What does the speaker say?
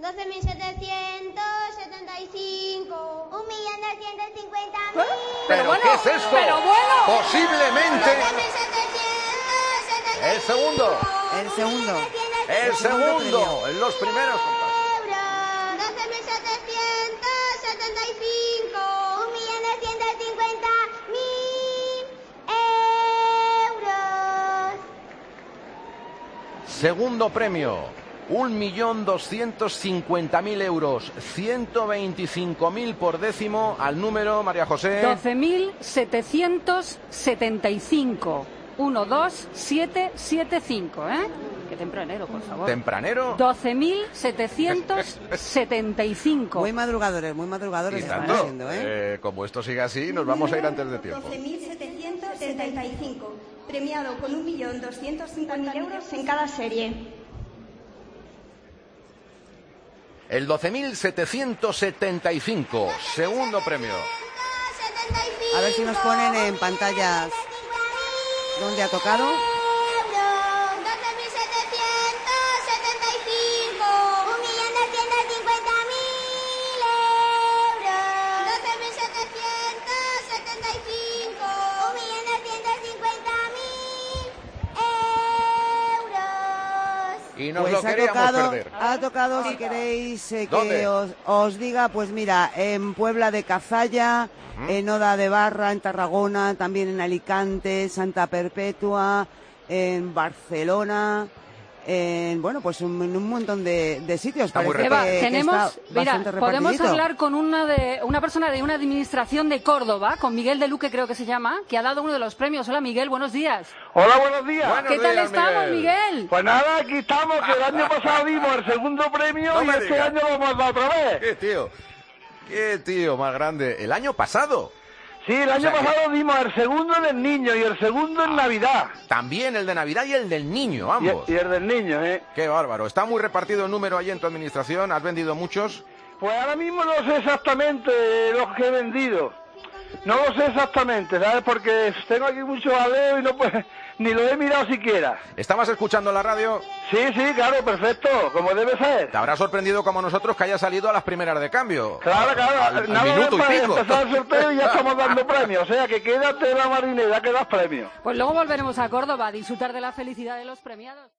12.775. 1.250.000. ¿Pero bueno, qué es esto? pero bueno. Posiblemente. 12.775. El segundo. El segundo. El segundo. En los primeros compases. 12.775. 1.250.000 euros. Segundo premio. 1.250.000 euros. 125.000 por décimo al número, María José. 12.775. 12775, ¿eh? Qué tempranero, por favor. Tempranero. 12.775. Muy madrugadores Y están tanto. haciendo, ¿eh? Como esto siga así, nos vamos a ir antes de tiempo. 12.775, premiado con 1.250.000 euros en cada serie. El 12.775. Segundo premio. A ver si nos ponen en pantallas dónde ha tocado. 12.775. 1.250.000 euros. 12.775. 1.250.000 euros. Y nos Pues lo queríamos perder. ha tocado, si queréis que ¿Dónde? os diga, pues mira, en Puebla de Cazalla, en Oda de Barra, en Tarragona, también en Alicante, Santa Perpetua, en Barcelona, en, bueno, pues en un montón de sitios. Está muy Parece repartido. que Tenemos, está mira, bastante podemos repartidito. hablar con una persona de una administración de Córdoba, con Miguel de Luque creo que se llama, que ha dado uno de los premios. Hola Miguel, buenos días. Hola, buenos días. Buenos ¿Qué tal días, estamos, Miguel? Pues nada, aquí estamos, que el año pasado dimos el segundo premio No y me este digas. año lo hemos dado otra vez. Qué tío más grande. El año pasado. Sí, el año O sea que- pasado dimos el segundo del niño y el segundo en Navidad. También el de Navidad y el del niño, Y, ambos. y el del niño, ¿eh? Qué bárbaro. Está muy repartido el número ahí en tu administración. ¿Has vendido muchos? Pues ahora mismo no sé exactamente los que he vendido. No lo sé exactamente, ¿sabes? Porque tengo aquí mucho jaleo y no pues ni lo he mirado siquiera. ¿Estabas escuchando la radio? Sí, claro, perfecto, como debe ser. Te habrá sorprendido como nosotros que haya salido a las primeras de cambio. Claro, Al nada minuto más y pico. empezar el sorteo y ya estamos dando premios. O sea, que quédate en la marinera que das premios. Pues luego volveremos a Córdoba a disfrutar de la felicidad de los premiados.